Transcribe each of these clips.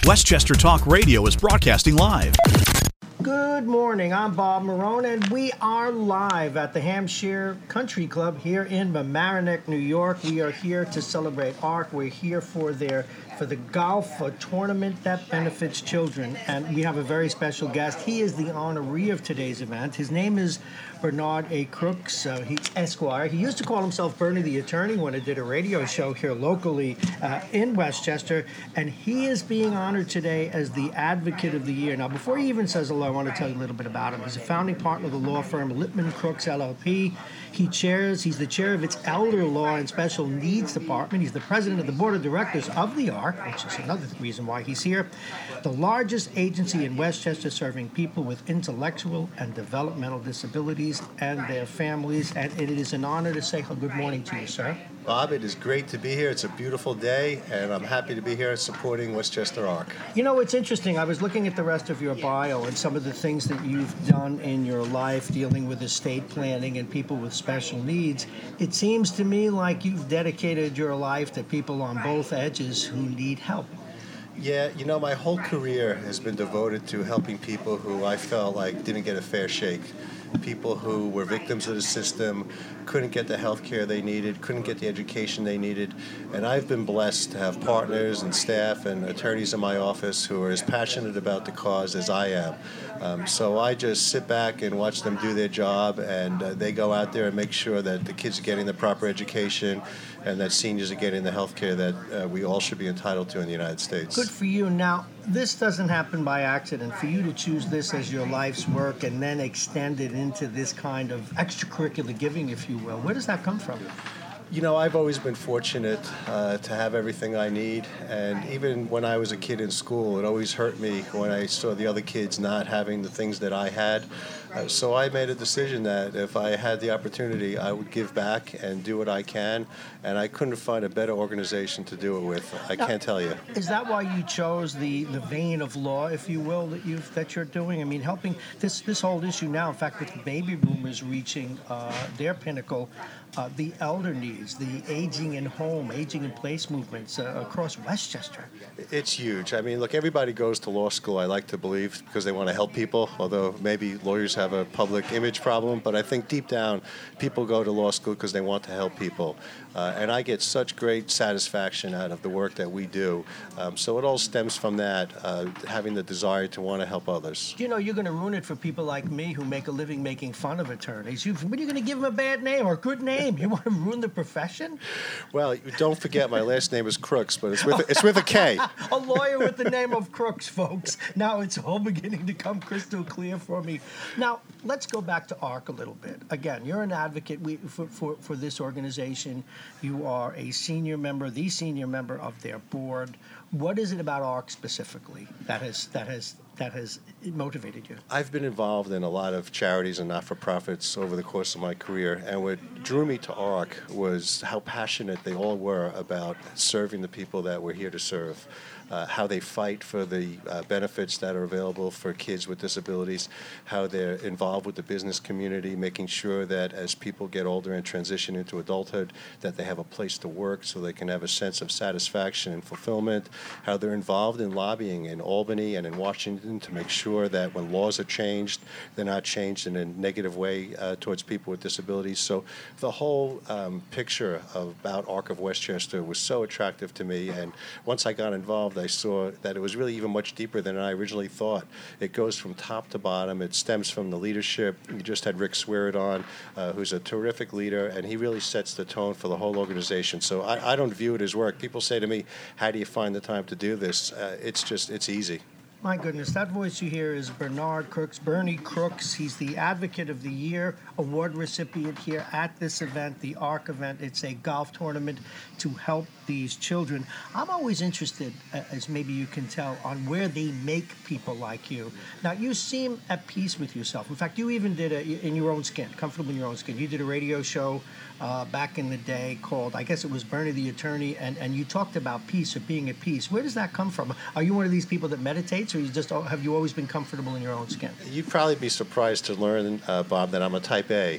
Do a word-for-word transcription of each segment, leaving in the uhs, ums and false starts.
Westchester Talk Radio is broadcasting live. Good morning, I'm Bob Marone, and we are live at the Hampshire Country Club here in Mamaroneck, New York. We are here to celebrate ARC. We're here for their for the golf uh, tournament that benefits children, and we have a very special guest. He is the honoree of today's event. His name is Bernard A. Crooks. Uh, he's Esquire. He used to call himself Bernie the Attorney when I did a radio show here locally uh, in Westchester, and he is being honored today as the Advocate of the Year. Now, before he even says hello, I want to tell you a little bit about him. He's a founding partner of the law firm Lippman Crooks, L L P. He chairs, he's the chair of its Elder Law and Special Needs Department. He's the president of the board of directors of the ARC, which is another reason why he's here, the largest agency in Westchester serving people with intellectual and developmental disabilities and their families. And it is an honor to say good morning to you, sir. Bob, it is great to be here. It's a beautiful day, and I'm happy to be here supporting Westchester ARC. You know, it's interesting. I was looking at the rest of your bio and some of the things that you've done in your life dealing with estate planning and people with special needs. It seems to me like you've dedicated your life to people on both edges who need help. Yeah, you know, my whole career has been devoted to helping people who I felt like didn't get a fair shake. People who were victims of the system, couldn't get the health care they needed, couldn't get the education they needed. And I've been blessed to have partners and staff and attorneys in my office who are as passionate about the cause as I am. Um, so I just sit back and watch them do their job, and uh, they go out there and make sure that the kids are getting the proper education and that seniors are getting the health care that uh, we all should be entitled to in the United States. Good for you. Now, this doesn't happen by accident. For you to choose this as your life's work and then extend it into this kind of extracurricular giving, if you will, where does that come from? You know, I've always been fortunate uh, to have everything I need, and even when I was a kid in school, it always hurt me when I saw the other kids not having the things that I had. Uh, so I made a decision that if I had the opportunity, I would give back and do what I can, and I couldn't find a better organization to do it with. I now, can't tell you. Is that why you chose the, the vein of law, if you will, that you that you're doing? I mean, helping this this whole issue now. In fact, with the baby boomers reaching uh, their pinnacle, uh, the elder needs, the aging in home, aging in place movements uh, across Westchester. It's huge. I mean, look, everybody goes to law school, I like to believe, because they want to help people, although maybe lawyers have a public image problem. But I think deep down, people go to law school because they want to help people. Uh, and I get such great satisfaction out of the work that we do. Um, so it all stems from that, uh, having the desire to want to help others. You know, you're going to ruin it for people like me who make a living making fun of attorneys. You, what are you going to give them a bad name or a good name? You want to ruin the profession? Well, don't forget, my last name is Crooks, but it's with a, it's with a K. A lawyer with the name of Crooks, folks. Now it's all beginning to come crystal clear for me. Now, let's go back to ARC a little bit. Again, you're an advocate we, for, for, for this organization. You are a senior member, the senior member of their board. What is it about ARC specifically that has that has that has motivated you? I've been involved in a lot of charities and not-for-profits over the course of my career, and what drew me to ARC was how passionate they all were about serving the people that we're here to serve. Uh, how they fight for the uh, benefits that are available for kids with disabilities, how they're involved with the business community, making sure that as people get older and transition into adulthood, that they have a place to work so they can have a sense of satisfaction and fulfillment, how they're involved in lobbying in Albany and in Washington to make sure that when laws are changed, they're not changed in a negative way uh, towards people with disabilities. So the whole um, picture of, about ARC of Westchester was so attractive to me, and once I got involved, I saw that it was really even much deeper than I originally thought. It goes from top to bottom. It stems from the leadership. You just had Rick Swearet on, uh, who's a terrific leader, and he really sets the tone for the whole organization. So I, I don't view it as work. People say to me, how do you find the time to do this? Uh, it's just, it's easy. My goodness, that voice you hear is Bernard Crooks, Bernie Crooks. He's the Advocate of the Year award recipient here at this event, the ARC event. It's a golf tournament to help these children. I'm always interested, as maybe you can tell, on where they make people like you. Now, you seem at peace with yourself. In fact, you even did a, in your own skin, comfortable in your own skin. You did a radio show uh, back in the day called, I guess it was Bernie the Attorney, and, and you talked about peace or being at peace. Where does that come from? Are you one of these people that meditates, or you just have you always been comfortable in your own skin? You'd probably be surprised to learn, uh, Bob, that I'm a type A.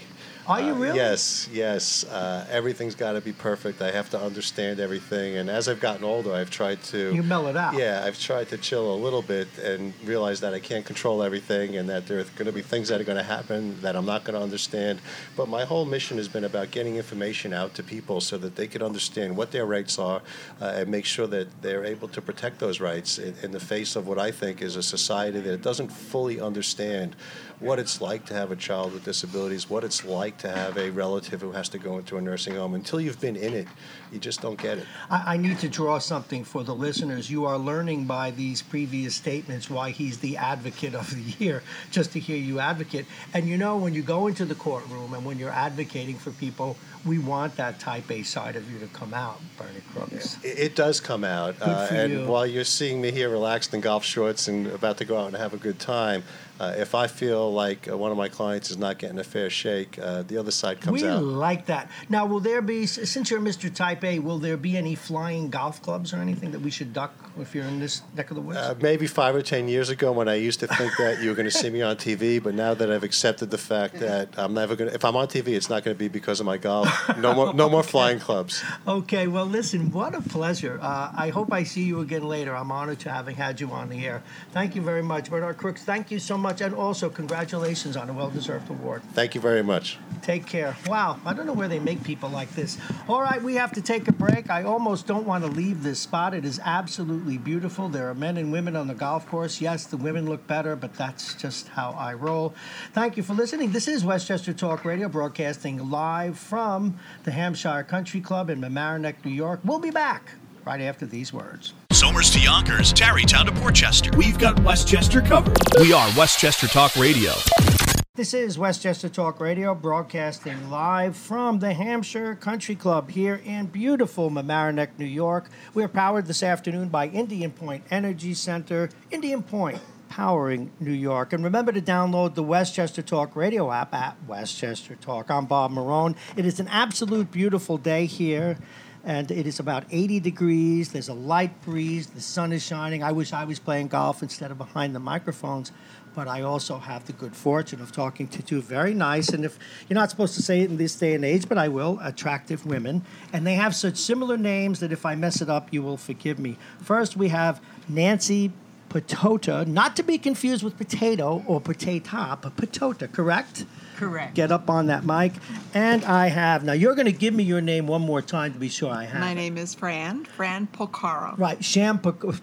Are you Uh, really? yes, yes. Uh, everything's got to be perfect. I have to understand everything. And as I've gotten older, I've tried to... You mellow it out. Yeah, I've tried to chill a little bit and realize that I can't control everything and that there are going to be things that are going to happen that I'm not going to understand. But my whole mission has been about getting information out to people so that they can understand what their rights are uh, and make sure that they're able to protect those rights in, in the face of what I think is a society that doesn't fully understand what it's like to have a child with disabilities, what it's like to have a relative who has to go into a nursing home. Until you've been in it, you just don't get it. I, I need to draw something for the listeners. You are learning by these previous statements why he's the advocate of the year, just to hear you advocate. And you know, when you go into the courtroom and when you're advocating for people, we want that type A side of you to come out, Bernie Crooks. It, it does come out. Uh, for and you. while you're seeing me here relaxed in golf shorts and about to go out and have a good time, uh, if I feel like uh, one of my clients is not getting a fair shake, uh, the other side comes we out. We like that. Now, will there be, since you're Mister Type A, will there be any flying golf clubs or anything that we should duck if you're in this neck of the woods? Uh, maybe five or ten years ago when I used to think that you were going to see me on T V, but now that I've accepted the fact that I'm never going to, if I'm on T V, it's not going to be because of my golf. No more, no more flying clubs. Okay, well, listen, what a pleasure. Uh, I hope I see you again later. I'm honored to having had you on the air. Thank you very much. Bernard Crooks, thank you so much. And also, congratulations on a well-deserved award. Thank you very much. Take care. Wow, I don't know where they make people like this. All right, we have to take a break. I almost don't want to leave this spot. It is absolutely beautiful. There are men and women on the golf course. Yes, the women look better, but that's just how I roll. Thank you for listening. This is Westchester Talk Radio, broadcasting live from the Hampshire Country Club in Mamaroneck, New York. We'll be back right after these words. Somers to Yonkers, Tarrytown to Portchester. We've got Westchester covered. We are Westchester Talk Radio. This is Westchester Talk Radio, broadcasting live from the Hampshire Country Club here in beautiful Mamaroneck, New York. We're powered this afternoon by Indian Point Energy Center. Indian Point, powering New York. And remember to download the Westchester Talk Radio app at Westchester Talk. I'm Bob Marone. It is an absolute beautiful day here, and it is about eighty degrees. There's a light breeze. The sun is shining. I wish I was playing golf instead of behind the microphones. But I also have the good fortune of talking to two very nice, and if you're not supposed to say it in this day and age, but I will, attractive women. And they have such similar names that if I mess it up, you will forgive me. First, we have Nancy Patota, not to be confused with potato or potato, but Patota, correct? Correct. Get up on that mic. And I have, now you're going to give me your name one more time to be sure I have. My name is Fran, Fran Pocaro. Right, Sham Pocaro.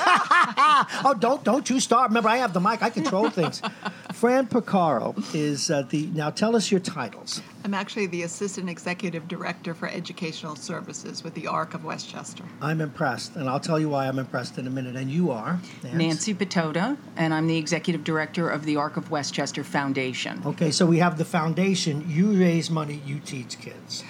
Oh, don't don't you start. Remember, I have the mic. I control things. Fran Pocaro is uh, the, now tell us your titles. I'm actually the Assistant Executive Director for Educational Services with the A R C of Westchester. I'm impressed, and I'll tell you why I'm impressed in a minute. And you are? Nance? Nancy Patota, and I'm the Executive Director of the A R C of Westchester Foundation. Okay, so we have the foundation. You raise money, you teach kids.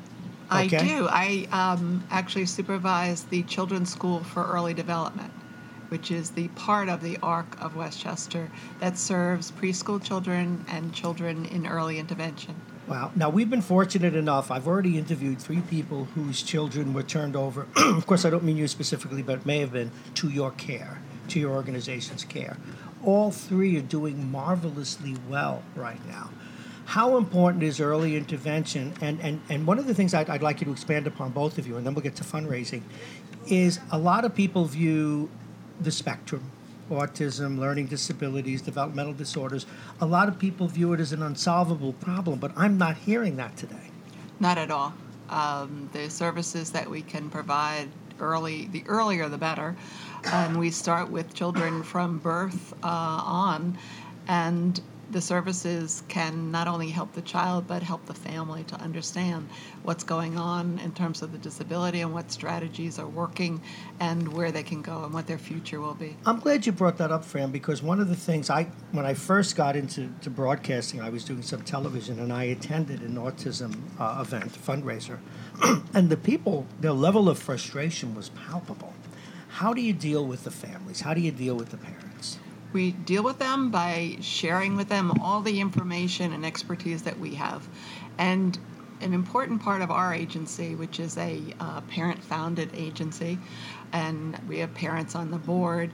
I Okay. do. I um, actually supervise the Children's School for Early Development, which is the part of the A R C of Westchester that serves preschool children and children in early intervention. Wow. Now, we've been fortunate enough. I've already interviewed three people whose children were turned over. Of course, I don't mean you specifically, but it may have been to your care, to your organization's care. All three are doing marvelously well right now. How important is early intervention? And, and, and one of the things I'd, I'd like you to expand upon, both of you, and then we'll get to fundraising, is a lot of people view the spectrum, autism, learning disabilities, developmental disorders. A lot of people view it as an unsolvable problem, but I'm not hearing that today. Not at all. Um, the services that we can provide early, the earlier the better. And we start with children from birth uh, on, and the services can not only help the child, but help the family to understand what's going on in terms of the disability and what strategies are working and where they can go and what their future will be. I'm glad you brought that up, Fran, because one of the things I, when I first got into to broadcasting, I was doing some television, and I attended an autism uh, event, fundraiser, and the people, their level of frustration was palpable. How do you deal with the families? How do you deal with the parents? We deal with them by sharing with them all the information and expertise that we have. And an important part of our agency, which is a uh, parent-founded agency, and we have parents on the board,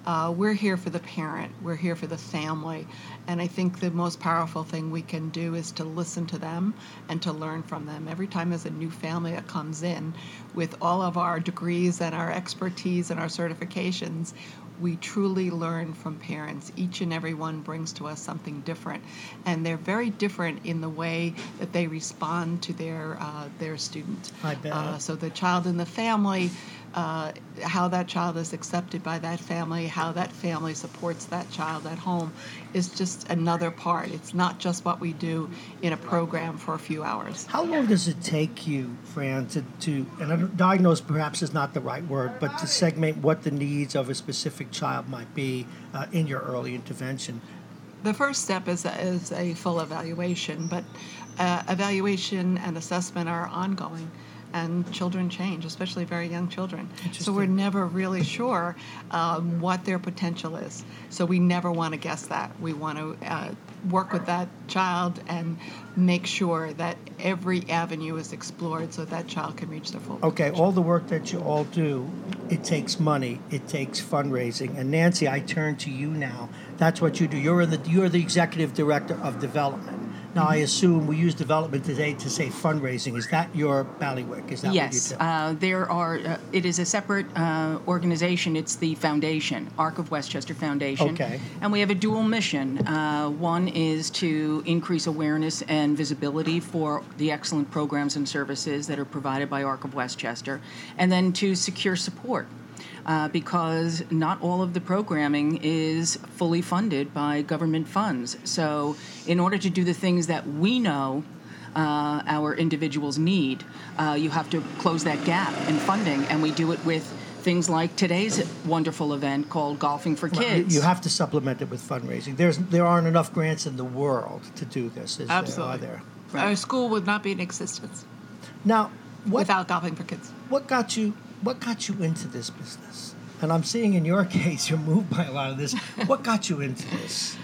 Uh, we're here for the parent. We're here for the family. And I think the most powerful thing we can do is to listen to them and to learn from them. Every time there's a new family that comes in, with all of our degrees and our expertise and our certifications, we truly learn from parents. Each and every one brings to us something different. And they're very different in the way that they respond to their uh, their student. I bet. Uh, so the child in the family, uh, how that child is accepted by that family, how that family supports that child at home is just another part. It's not just what we do in a program for a few hours. How long does it take you, Fran, to, to and I don't- diagnose perhaps is not the right word, but to segment what the needs of a specific child might be uh, in your early intervention? The first step is a, is a full evaluation, but uh, evaluation and assessment are ongoing, and children change, especially very young children. So we're never really sure um, what their potential is. So we never want to guess that. We want to uh, work with that child and make sure that every avenue is explored so that child can reach their full Okay, potential. all the work that you all do, it takes money, it takes fundraising. And Nancy, I turn to you now. That's what you do. You're the you're the executive director of development. Now, I assume we use development today to say fundraising. Is that your bailiwick? Is that Yes, what you do? uh, there are. Uh, it is a separate uh, organization. It's the foundation, Arc of Westchester Foundation. Okay. And we have a dual mission. Uh, one is to increase awareness and visibility for the excellent programs and services that are provided by Arc of Westchester, and then to secure support. Uh, because not all of the programming is fully funded by government funds. So in order to do the things that we know uh, our individuals need, uh, you have to close that gap in funding, and we do it with things like today's wonderful event called Golfing for Well, you- Kids. You have to supplement it with fundraising. There's there aren't enough grants in the world to do this, is Absolutely. there? Are there? Right. Our school would not be in existence Now, what without Golfing for Kids. what got you what got you into this business? And I'm seeing in your case you're moved by a lot of this. What got you into this?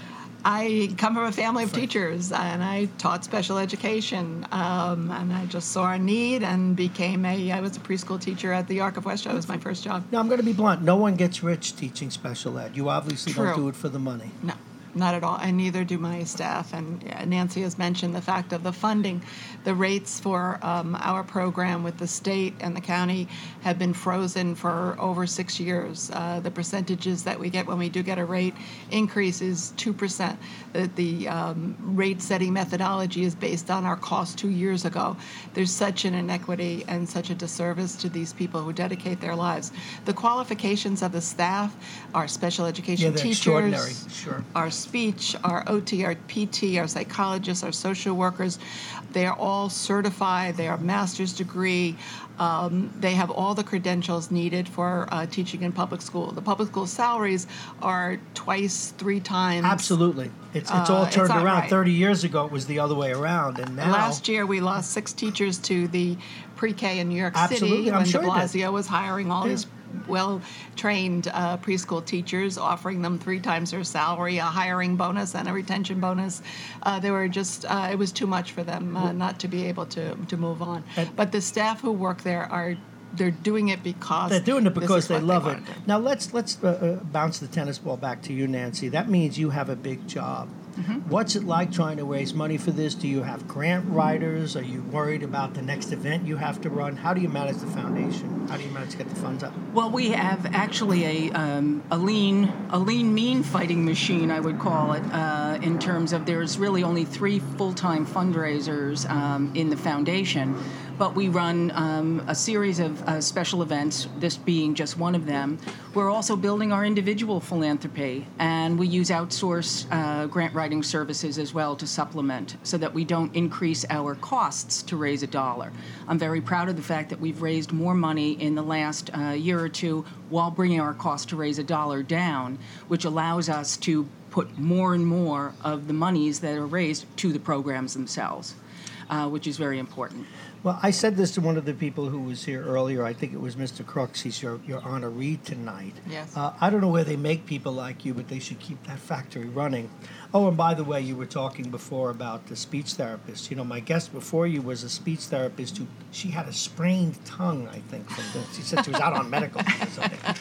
I come from a family of teachers, and I taught special education, um, and I just saw a need and became a, I was a preschool teacher at the Arc of Westchester. That was my first job. Now, I'm going to be blunt. No one gets rich teaching special ed. You obviously don't True. do it for the money. No, not at all, and neither do my staff. And uh, Nancy has mentioned the fact of the funding. The rates for um, our program with the state and the county have been frozen for over six years. Uh, the percentages that we get when we do get a rate increase is two percent. The, the um, rate setting methodology is based on our cost two years ago. There's such an inequity and such a disservice to these people who dedicate their lives. The qualifications of the staff, our special Yeah, education they're teachers, extraordinary. Sure. our speech, our O T, our P T, our psychologists, our social workers, they are all certified. They are master's degree. Um, they have all the credentials needed for uh, teaching in public school. The public school salaries are twice, three times. Absolutely. It's, it's all Uh, it's turned not around. right. thirty years ago, it was the other way around. And now. Last year, we lost six teachers to the pre-K in New York Absolutely, City I'm when sure de it did. Blasio was hiring all Yeah. these well-trained uh, preschool teachers, offering them three times their salary, a hiring bonus and a retention bonus. Uh, they were just, uh, it was too much for them uh, not to be able to, to move on. And- But the staff who work there are, they're doing it because They're doing it this because is they what love want it. to do. Now let's let's uh, uh, bounce the tennis ball back to you, Nancy. That means you have a big job. Mm-hmm. What's it like trying to raise money for this? Do you have grant writers? Are you worried about the next event you have to run? How do you manage the foundation? How do you manage to get the funds up? Well, we have actually a um, a lean a lean mean fighting machine, I would call it, uh, in terms of there's really only three full-time fundraisers um, in the foundation, but we run um, a series of uh, special events, this being just one of them. We're also building our individual philanthropy, and we use outsourced uh, grant writing services as well to supplement so that we don't increase our costs to raise a dollar. I'm very proud of the fact that we've raised more money in the last uh, year or two while bringing our cost to raise a dollar down, which allows us to put more and more of the monies that are raised to the programs themselves, uh, which is very important. Well, I said this to one of the people who was here earlier. I think it was Mister Crooks. He's your, your honoree tonight. Yes. Uh, I don't know where they make people like you, but they should keep that factory running. Oh, and by the way, you were talking before about the speech therapist. You know, my guest before you was a speech therapist who, she had a sprained tongue, I think. From the, she said she was out on medical or something.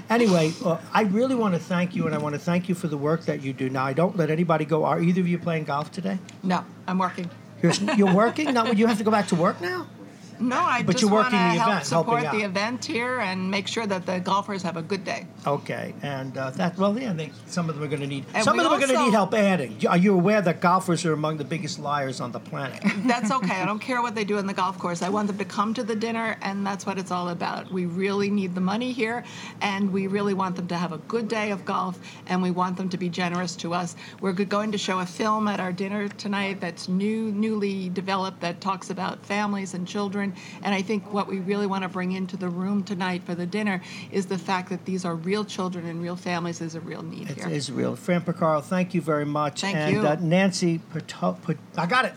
Anyway, uh, I really want to thank you, and I want to thank you for the work that you do. Now, I don't let anybody go. Are either of you playing golf today? No, I'm working. You're, you're working? Now, you have to go back to work now? No, I But just you're want to working the help event, helping support the out. event here and make sure that the golfers have a good day. Okay, and uh, that well, yeah, they, some of them are going to need And some we of them are going to also- need help adding. Are you aware that golfers are among the biggest liars on the planet? That's okay. I don't care what they do in the golf course. I want them to come to the dinner, and that's what it's all about. We really need the money here, and we really want them to have a good day of golf, and we want them to be generous to us. We're go- going to show a film at our dinner tonight that's new, newly developed that talks about families and children, and I think what we really want to bring into the room tonight for the dinner is the fact that these are real children and real families. There's a real need It here. is real. Fran Picaro, thank you very much. Thank and, you. Uh, Nancy Pato- Pat- I got it.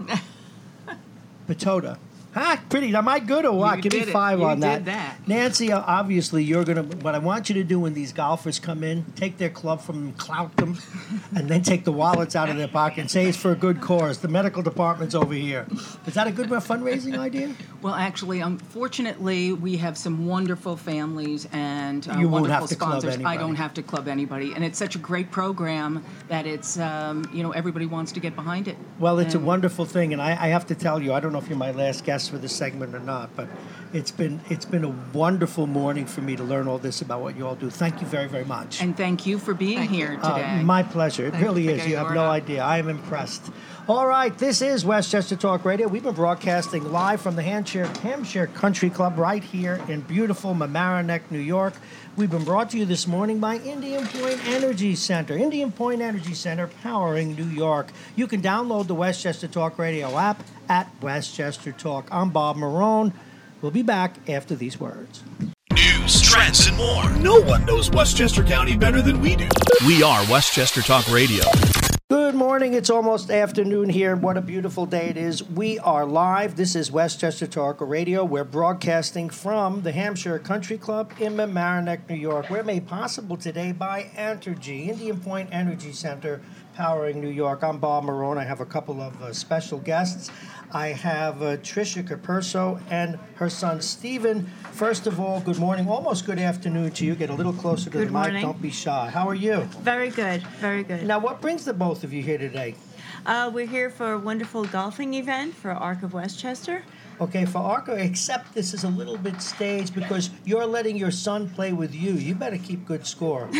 Patoda. Ha, pretty. Am I good or what? You Give me did it. five You on that. did that. Nancy, uh, obviously, you're going to, what I want you to do when these golfers come in, take their club from them, clout them, and then take the wallets out of their pocket and say it's for a good cause. The medical department's over here. Is that a good fundraising idea? Well, actually, unfortunately, we have some wonderful families and uh, You won't wonderful have to club sponsors. I anybody. don't have to club anybody, and it's such a great program that it's um, you know everybody wants to get behind it. Well, it's a And- wonderful thing, and I, I have to tell you, I don't know if you're my last guest for this segment or not, but it's been it's been a wonderful morning for me to learn all this about what you all do. Thank you very, very much. And thank you for being Thank you. here Uh, today. my pleasure. It Thank really you for is. getting You have the no word out. idea. I am impressed. All right, this is Westchester Talk Radio. We've been broadcasting live from the Hampshire, Hampshire Country Club right here in beautiful Mamaroneck, New York. We've been brought to you this morning by Indian Point Energy Center. Indian Point Energy Center, powering New York. You can download the Westchester Talk Radio app at Westchester Talk. I'm Bob Marone. We'll be back after these words. News, trends, and more. No one knows Westchester County better than we do. We are Westchester Talk Radio. Good morning. It's almost afternoon here. What a beautiful day it is. We are live. This is Westchester Talk Radio. We're broadcasting from the Hampshire Country Club in Mamaroneck, New York. We're made possible today by Entergy, Indian Point Energy Center, powering New York. I'm Bob Marone. I have a couple of uh, special guests. I have uh, Tricia Caperso and her son Stephen. First of all, good morning, almost good afternoon to you. Get a little closer to Good the mic. morning. Don't be shy. How are you? Very good, very good. Now, what brings the both of you here today? Uh, we're here for a wonderful golfing event for Arc of Westchester. Okay, for Arco, except this is a little bit staged because you're letting your son play with you. You better keep good score.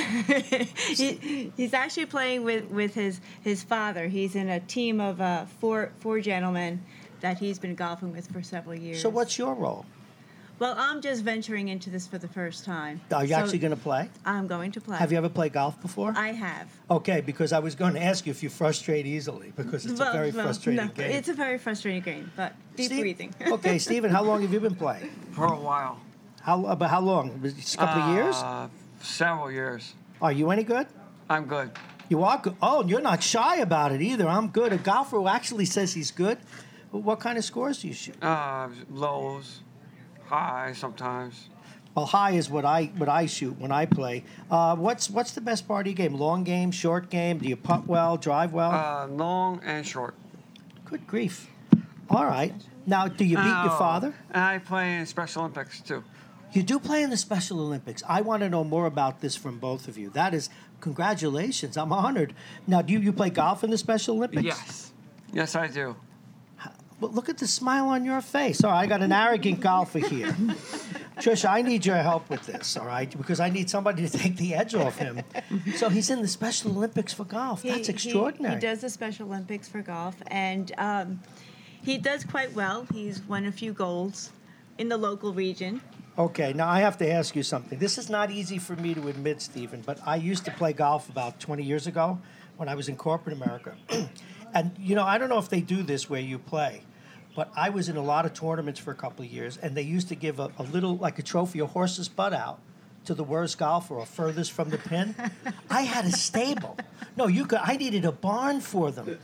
he, he's actually playing with, with his, his father. He's in a team of uh, four four gentlemen that he's been golfing with for several years. So what's your role? Well, I'm just venturing into this for the first time. Are you So actually going to play? I'm going to play. Have you ever played golf before? I have. Okay, because I was going to ask you if you frustrate easily because it's well, a very well, frustrating no, game. It's a very frustrating game, but deep Steve- breathing. Okay, Stephen, how long have you been playing? For a while. How about how long? Just a couple of years? Uh, several years. Are you any good? I'm good. You are good. Oh, you're not shy about it either. I'm good. A golfer who actually says he's good. What kind of scores do you shoot? Uh, lows, high sometimes. Well, high is what I what I shoot when I play. Uh, what's what's the best part of your game? Long game, short game? Do you putt well, drive well? Uh, long and short. Good grief! All right. Now, do you beat your Oh, father? And I play in Special Olympics too. You do play in the Special Olympics. I want to know more about this from both of you. That is, congratulations. I'm honored. Now, do you, you play golf in the Special Olympics? Yes. Yes, I do. Well, look at the smile on your face. All right, I got an arrogant golfer here. Trisha, I need your help with this, all right? Because I need somebody to take the edge off him. So he's in the Special Olympics for golf. He- That's he- extraordinary. He, does the Special Olympics for golf, and um, he does quite well. He's won a few golds in the local region. Okay, now I have to ask you something. This is not easy for me to admit, Stephen, but I used to play golf about twenty years ago when I was in corporate America. And, you know, I don't know if they do this where you play, but I was in a lot of tournaments for a couple of years, and they used to give a, a little, like a trophy, a horse's butt out to the worst golfer or furthest from the pin. I had a stable. No, you could. I needed a barn for them.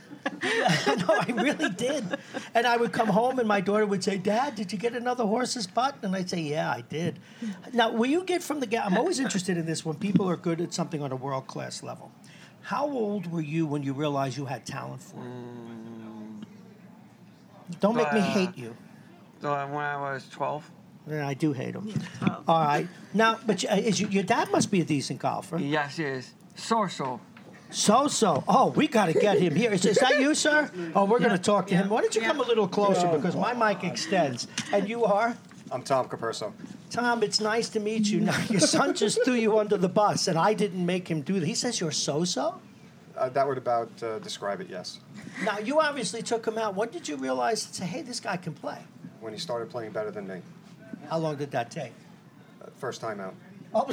No, I really did. And I would come home, and my daughter would say, "Dad, did you get another horse's butt?" And I'd say, "Yeah, I did." Now, will you get from the ga- I'm always interested in this when people are good at something on a world class level. How old were you when you realized you had talent for it? Don't make me Uh, hate you. So when I was twelve. Yeah, I do hate him. Oh. All right. Now, but you- is you, your dad must be a decent golfer. Yes, he is. So-so. So-so. Oh, we got to get him here. Is, is that you, sir? Oh, we're going to talk to him. Why don't you come a little closer because my mic extends. And you are? I'm Tom Caperso. Tom, it's nice to meet you. Now, your son just threw you under the bus, and I didn't make him do that. He says you're so-so? Uh, that would about uh, describe it, yes. Now, you obviously took him out. When did you realize and say, hey, this guy can play? When he started playing better than me. How long did that take? Uh, first time out. Oh.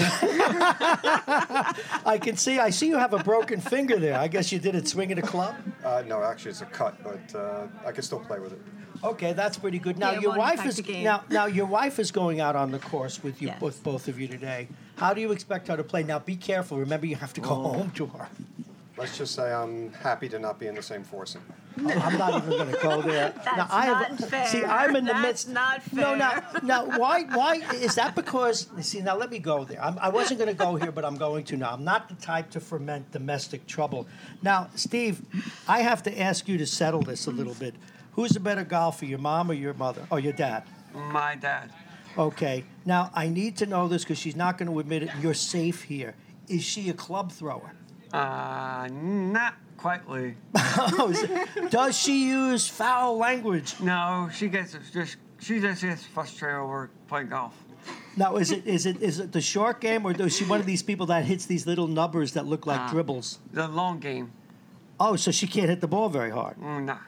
I can see. I see you have a broken finger there. I guess you did it swinging a club? Uh, no, actually it's a cut, but uh, I can still play with it. Okay, that's pretty good. Now Yeah, your won't wife impact is the game. now now your wife is going out on the course with you Yes. with both of you today. How do you expect her to play? Now be careful. Remember you have to go home to her. Let's just say I'm happy to not be in the same foursome. Oh, I'm not even going to go there. That's now, I not have, fair. See, I'm in the That's midst. not No, now, fair. now, why, why is that? Because see, now let me go there. I'm, I wasn't going to go here, but I'm going to now. I'm not the type to ferment domestic trouble. Now, Steve, I have to ask you to settle this a little bit. Who's a better golfer, your mom or your mother, or your dad? My dad. Okay. Now, I need to know this because she's not going to admit it. You're safe here. Is she a club thrower? Uh, not quietly. Oh, is it- Does she use foul language? No, she gets just she just gets frustrated over playing golf. Now, is it is it is it the short game, or is she one of these people that hits these little numbers that look like Uh, dribbles? The long game. Oh, so she can't hit the ball very hard. Mm, nah.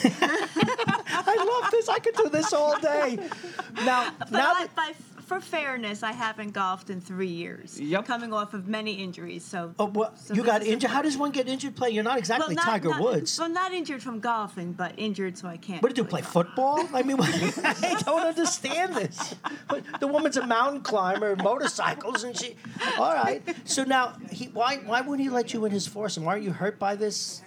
I love this. I could do this all day. Now, But now I, that, by, for fairness, I haven't golfed in three years. Yep. Coming off of many injuries, so. oh, well, so you this got is injured. How important. does one get injured playing? You're not exactly Well, not- Tiger not- Woods. Well, not injured from golfing, but injured so I can't. What did you really play golf. football? I mean, I don't understand this. But the woman's a mountain climber, motorcycles, and she. All right. So now, he, why why wouldn't he let you in his foursome? Aren't you hurt by this?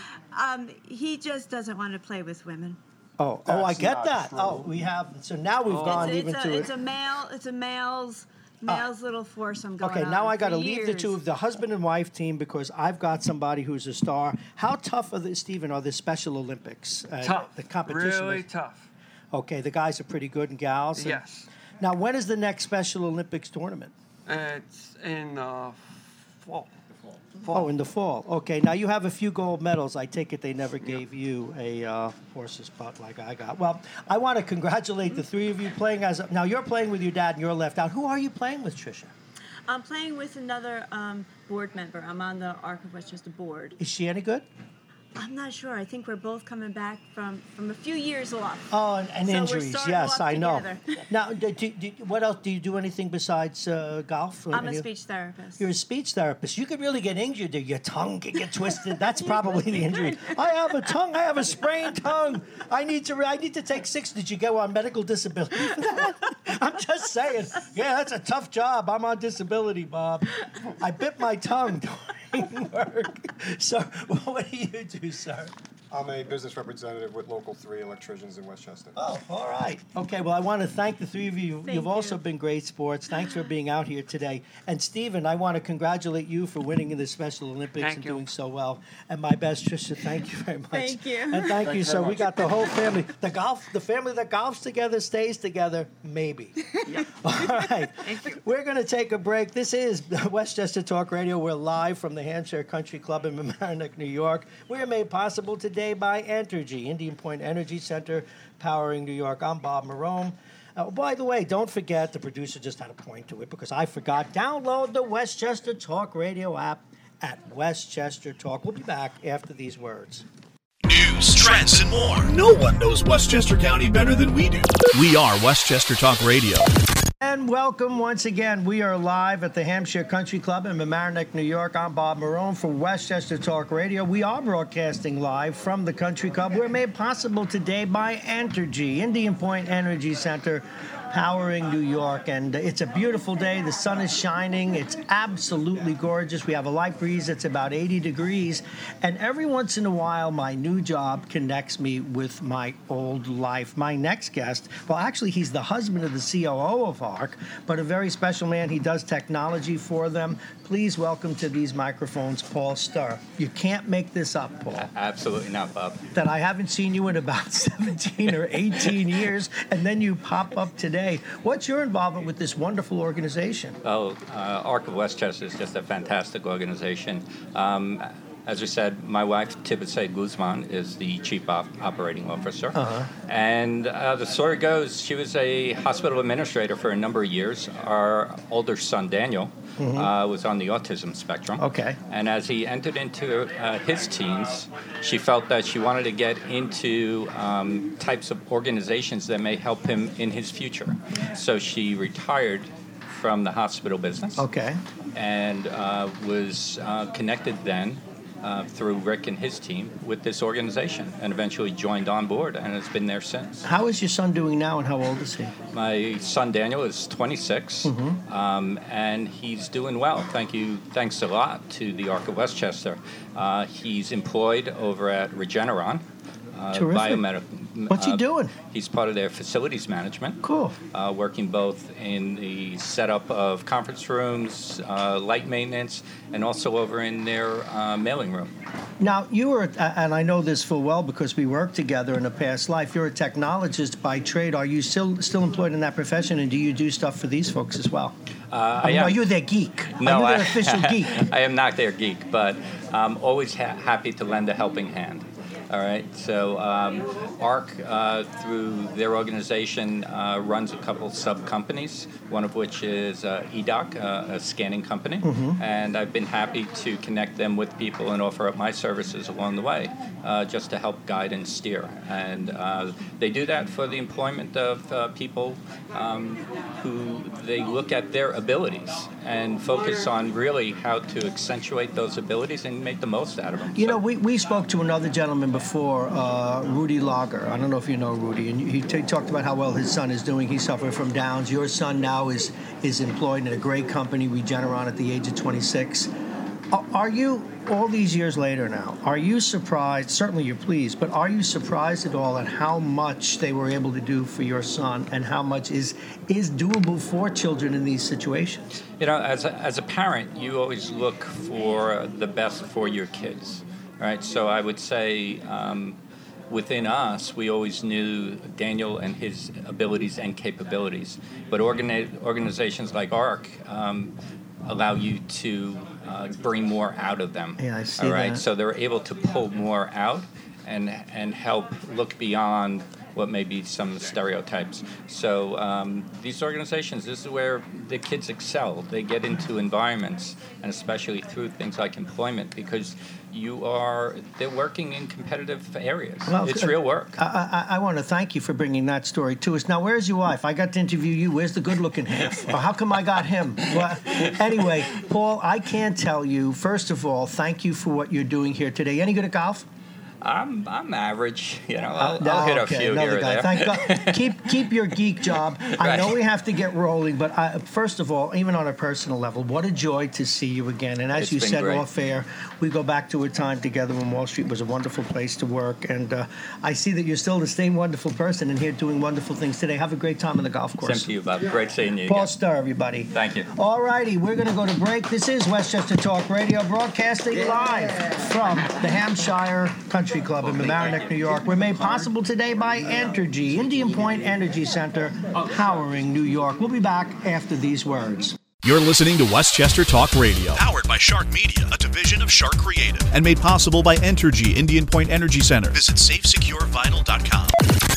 Um, he just doesn't want to play with women. Oh, oh, I That's get not that. true. Oh, we have. So now we've gone it's, even it's to a, it. it's a male. It's a male's male's little foursome going Okay, on. now I got to for leave the two years. of the husband and wife team because I've got somebody who's a star. How tough are the Stephen? Are the Special Olympics? Uh, Tough. The competition. Really is- tough. Okay, the guys are pretty good and gals. and- Yes. Now, when is the next Special Olympics tournament? It's in uh, fall. Oh, in the fall. Okay, now you have a few gold medals. I take it they never gave you a uh, horse's butt like I got. Well, I want to congratulate the three of you playing as a, now you're playing with your dad and you're left out. Who are you playing with, Tricia? I'm playing with another um, board member. I'm on the Arc of Westchester board. Is she any good? I'm not sure. I think we're both coming back from, from a few years off. Oh, and, and So we're injuries. starting Yes, off I know. together. Now, do, do, do, what else? Do you do anything besides uh, golf? I'm a Any- speech therapist. You're a speech therapist. You could really get injured there. Your tongue could get twisted. That's probably the injury. I have a tongue. I have a sprained tongue. I need to. I need to take six. Did you go on medical disability for that? I'm just saying. Yeah, that's a tough job. I'm on disability, Bob. I bit my tongue during work. So, what do you do, sir? I'm a business representative with Local three Electricians in Westchester. Oh, all right. Okay, well, I want to thank the three of you. Thank You've also you. been great sports. Thanks for being out here today. And, Stephen, I want to congratulate you for winning in the Special Olympics Thank and you. doing so well. And my best, Trisha, thank you very much. Thank you. And thank you. So we got the whole family. The golf, the family that golfs together stays together, maybe. All right. We're going to take a break. This is Westchester Talk Radio. We're live from the Hampshire Country Club in Mamaroneck, New York. We are made possible today by Entergy, Indian Point Energy Center, powering New York. I'm Bob Marone. Uh, by the way, don't forget, the producer just had a point to it because I forgot. Download the Westchester Talk Radio app at Westchester Talk. We'll be back after these words. News, trends, and more. No one knows Westchester County better than we do. We are Westchester Talk Radio. And welcome once again. We are live at the Hampshire Country Club in Mamaroneck, New York. I'm Bob Marone for Westchester Talk Radio. We are broadcasting live from the Country Club. We're made possible today by Entergy, Indian Point Energy Center, powering New York. And it's a beautiful day. The sun is shining. It's absolutely gorgeous. We have a light breeze. It's about eighty degrees. And every once in a while, my new job connects me with my old life. My next guest, well, actually, he's the husband of the C O O of ARC, but a very special man. He does technology for them. Please welcome to these microphones, Paul Sturr. You can't make this up, Paul. Absolutely not, Bob. That I haven't seen you in about seventeen or eighteen years, and then you pop up today. today. What's your involvement with this wonderful organization? Oh, uh, Arc of Westchester is just a fantastic organization. Um, As we said, my wife, Tibetsae Guzman, is the chief op- operating officer. Uh-huh. And uh, the story goes, she was a hospital administrator for a number of years. Our older son, Daniel, mm-hmm. uh, was on the autism spectrum. Okay. And as he entered into uh, his teens, she felt that she wanted to get into um, types of organizations that may help him in his future. So she retired from the hospital business. Okay. And uh, was uh, connected then Uh, through Rick and his team with this organization, and eventually joined on board, and has been there since. How is your son doing now, and how old is he? My son Daniel is twenty-six, mm-hmm. um, and he's doing well. Thank you. Thanks a lot to the Arc of Westchester. Uh, he's employed over at Regeneron. Uh, Terrific. Biomedical. What's he uh, doing? He's part of their facilities management. Cool. Uh, working both in the setup of conference rooms, uh, light maintenance, and also over in their uh, mailing room. Now, you were, and I know this full well because we worked together in a past life, you're a technologist by trade. Are you still still employed in that profession, and do you do stuff for these folks as well? Uh, I mean, I am. Are you their geek? No, are you their I, official geek? I am not their geek, but I'm always ha- happy to lend a helping hand. All right, so um, Arc, uh, through their organization, uh, runs a couple sub-companies, one of which is uh, E D O C, uh, a scanning company, mm-hmm. and I've been happy to connect them with people and offer up my services along the way, uh, just to help guide and steer. And uh, they do that for the employment of uh, people um, who they look at their abilities and focus on really how to accentuate those abilities and make the most out of them. You So- know, we, we spoke to another gentleman before, uh, Rudy Lager. I don't know if you know Rudy, and he t- talked about how well his son is doing. He suffered from Downs. Your son now is is employed in a great company, Regeneron, at the age of twenty-six. Are, are you, all these years later now, are you surprised, certainly you're pleased, but are you surprised at all at how much they were able to do for your son and how much is is doable for children in these situations? You know, as a, as a parent, you always look for the best for your kids, right? So I would say um, within us, we always knew Daniel and his abilities and capabilities. But organi- organizations like Arc um, allow you to uh, bring more out of them. Yeah, I see All right, that. so they're able to pull more out and and help look beyond what may be some stereotypes. So um, these organizations, this is where the kids excel. They get into environments, and especially through things like employment, because you are, they're working in competitive areas. Well, it's real work. I, I, I want to thank you for bringing that story to us. Now, where's your wife? I got to interview you. Where's the good-looking half? Or how come I got him? Well, anyway, Paul, I can't tell you, first of all, thank you for what you're doing here today. Any good at golf? I'm I'm average, you know. I'll, Oh, I'll hit a okay, few another here or guy. there. Thank God. Keep keep your geek job. I Right. know we have to get rolling, but I, first of all, even on a personal level, what a joy to see you again. And as It's you been said great. off air, we go back to a time together when Wall Street was a wonderful place to work. And uh, I see that you're still the same wonderful person and here doing wonderful things today. Have a great time on the golf course. Same to you, Bob. Great seeing you Paul again. Starr, everybody. Thank you. All righty, we're going to go to break. This is Westchester Talk Radio, broadcasting live from the Hampshire Country Club in Mamaroneck, New York. We're made possible today by Entergy, Indian Point Energy Center, powering New York. We'll be back after these words. You're listening to Westchester Talk Radio, powered by Shark Media, a division of Shark Creative, and made possible by Entergy, Indian Point Energy Center. Visit safe secure vinyl dot com.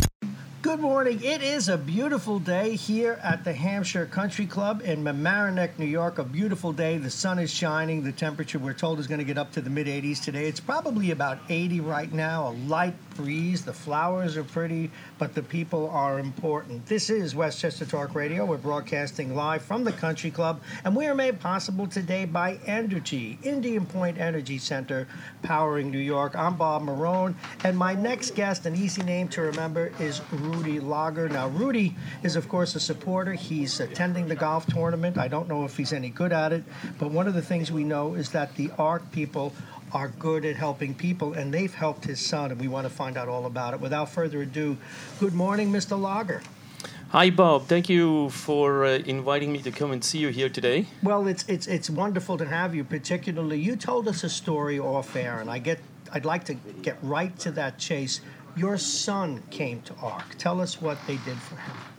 Good morning. It is a beautiful day here at the Hampshire Country Club in Mamaroneck, New York. A beautiful day. The sun is shining. The temperature, we're told, is going to get up to the mid eighties today. It's probably about eighty right now. A light breeze. The flowers are pretty, but the people are important. This is Westchester Talk Radio. We're broadcasting live from the Country Club, and we are made possible today by Entergy, Indian Point Energy Center, powering New York. I'm Bob Marone, and my next guest, an easy name to remember, is Rudy Lager. Now, Rudy is, of course, a supporter. He's attending the golf tournament. I don't know if he's any good at it, but one of the things we know is that the Arc people are good at helping people, and they've helped his son, and we want to find out all about it. Without further ado, good morning, Mister Lager. Hi, Bob. Thank you for uh, inviting me to come and see you here today. Well, it's it's it's wonderful to have you. Particularly, you told us a story off air, and I get I'd like to get right to that chase. Your son came to Arc. Tell us what they did for him.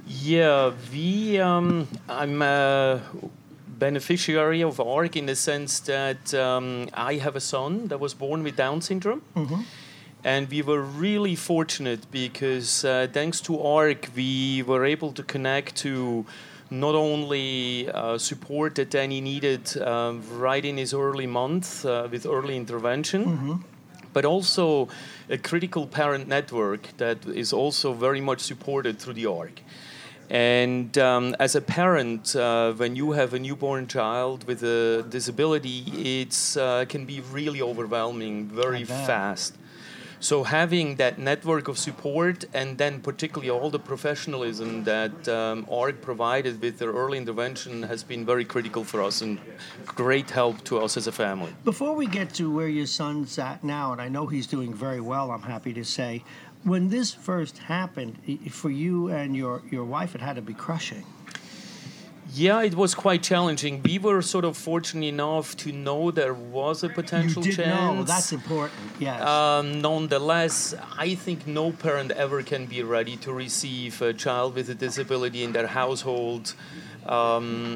Yeah, we. Um, I'm a beneficiary of A R C in the sense that um, I have a son that was born with Down syndrome. Mm-hmm. And we were really fortunate because uh, thanks to A R C, we were able to connect to not only uh, support that Danny needed uh, right in his early month uh, with early intervention, Mm-hmm. but also a critical parent network that is also very much supported through the A R C. And um, as a parent, uh, when you have a newborn child with a disability, it uh, can be really overwhelming very fast. So having that network of support and then particularly all the professionalism that um, A R C provided with their early intervention has been very critical for us and great help to us as a family. Before we get to where your son's at now, and I know he's doing very well, I'm happy to say, when this first happened, for you and your, your wife, it had to be crushing. Yeah, it was quite challenging. We were sort of fortunate enough to know there was a potential you did chance. know, that's important, yes. Um, nonetheless, I think no parent ever can be ready to receive a child with a disability in their household. Um,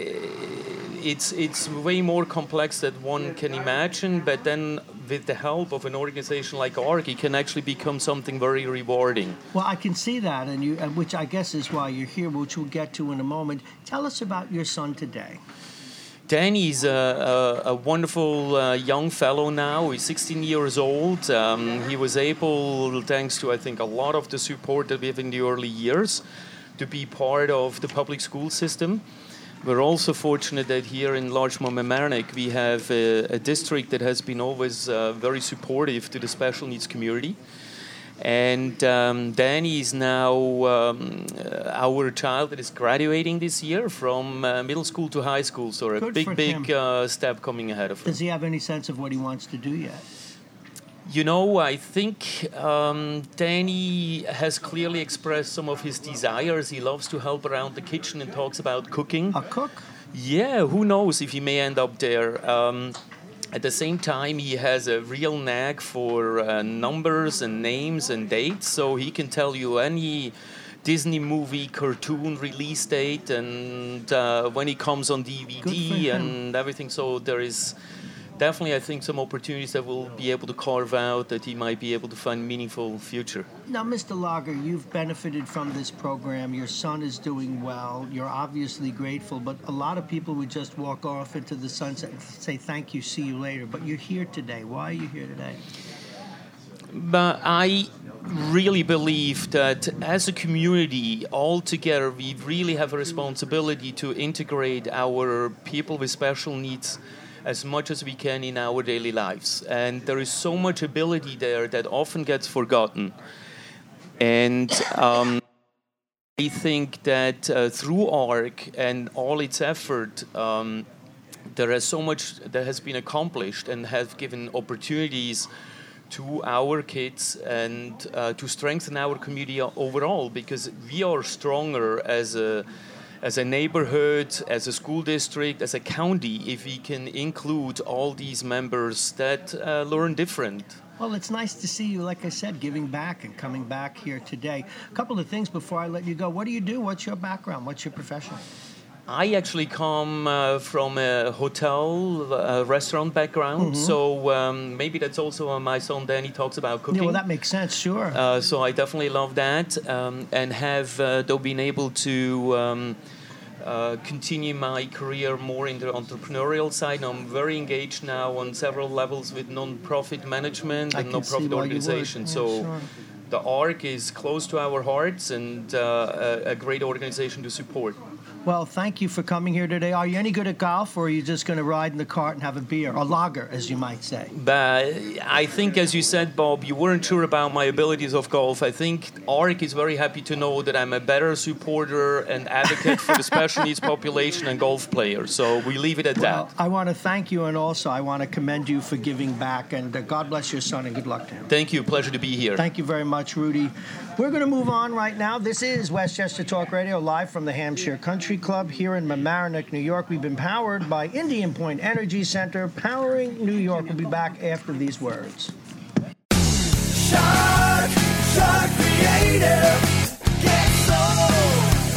it's it's way more complex than one can imagine, but then with the help of an organization like A R C, it can actually become something very rewarding. Well, I can see that, and you, which I guess is why you're here, which we'll get to in a moment. Tell us about your son today. Danny's a, a, a wonderful uh, young fellow now. He's sixteen years old. Um, he was able, thanks to, I think, a lot of the support that we have in the early years, to be part of the public school system. We're also fortunate that here in Larchmont Mamaroneck we have a, a district that has been always uh, very supportive to the special needs community. And um, Danny is now um, our child that is graduating this year from uh, middle school to high school. So a Good big, for big uh, step coming ahead of him. Does he have any sense of what he wants to do yet? You know, I think um, Danny has clearly expressed some of his desires. He loves to help around the kitchen and talks about cooking. A cook? Yeah, who knows if he may end up there. Um, at the same time, he has a real knack for uh, numbers and names and dates, so he can tell you any Disney movie cartoon release date and uh, when it comes on D V D and everything. So there is definitely, I think, some opportunities that we'll be able to carve out that he might be able to find meaningful future. Now, Mister Lager, you've benefited from this program. Your son is doing well. You're obviously grateful, but a lot of people would just walk off into the sunset and say, thank you, see you later. But you're here today. Why are you here today? But I really believe that as a community, all together, we really have a responsibility to integrate our people with special needs as much as we can in our daily lives. And there is so much ability there that often gets forgotten. And um, I think that uh, through A R C and all its effort, um, there is so much that has been accomplished and has given opportunities to our kids and uh, to strengthen our community overall, because we are stronger as a as a neighborhood, as a school district, as a county, if we can include all these members that uh, learn different. Well, it's nice to see you, like I said, giving back and coming back here today. A couple of things before I let you go. What do you do? What's your background? What's your profession? I actually come uh, from a hotel, uh, restaurant background, Mm-hmm. so um, maybe that's also why my son Danny talks about cooking. Yeah, well, that makes sense, sure. Uh, so I definitely love that, um, and have uh, though been able to um, uh, continue my career more in the entrepreneurial side. I'm very engaged now on several levels with non-profit management I and can see non-profit why you would. organizations. Yeah, so. sure. The A R C is close to our hearts and uh, a, a great organization to support. Well, thank you for coming here today. Are you any good at golf, or are you just going to ride in the cart and have a beer, or lager, as you might say? But I think, as you said, Bob, you weren't sure about my abilities of golf. I think A R C is very happy to know that I'm a better supporter and advocate for the special needs population and golf players. So we leave it at Well, that. I want to thank you, and also I want to commend you for giving back, and uh, God bless your son, and good luck to him. Thank you. Pleasure to be here. Thank you very much, Rudy. We're going to move on right now. This is Westchester Talk Radio, live from the Hampshire Country Club here in Mamaroneck, New York. We've been powered by Indian Point Energy Center, powering New York. We'll be back after these words. Shark, Shark Creative, get sold.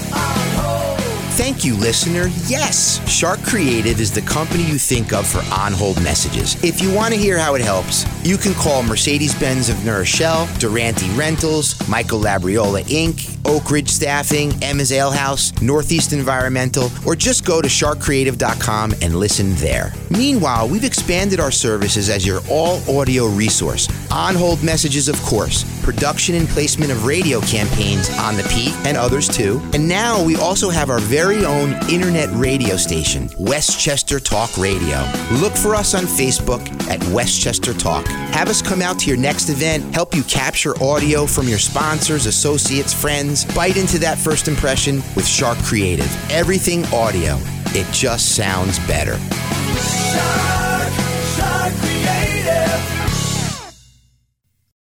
Thank you, listener. Yes, Shark Creative is the company you think of for on-hold messages. If you want to hear how it helps, you can call Mercedes-Benz of New Rochelle, Durante Rentals, Michael Labriola Incorporated, Oak Ridge Staffing, Emma's Ale House, Northeast Environmental, or just go to shark creative dot com and listen there. Meanwhile, we've expanded our services as your all-audio resource. On-hold messages, of course, production and placement of radio campaigns on the Peak and others too. And now we also have our very own internet radio station, Westchester Talk Radio. Look for us on Facebook at Westchester Talk. Have us come out to your next event, help you capture audio from your sponsors, associates, friends. Bite into that first impression with Shark Creative. Everything audio. It just sounds better. Shark, Shark Creative.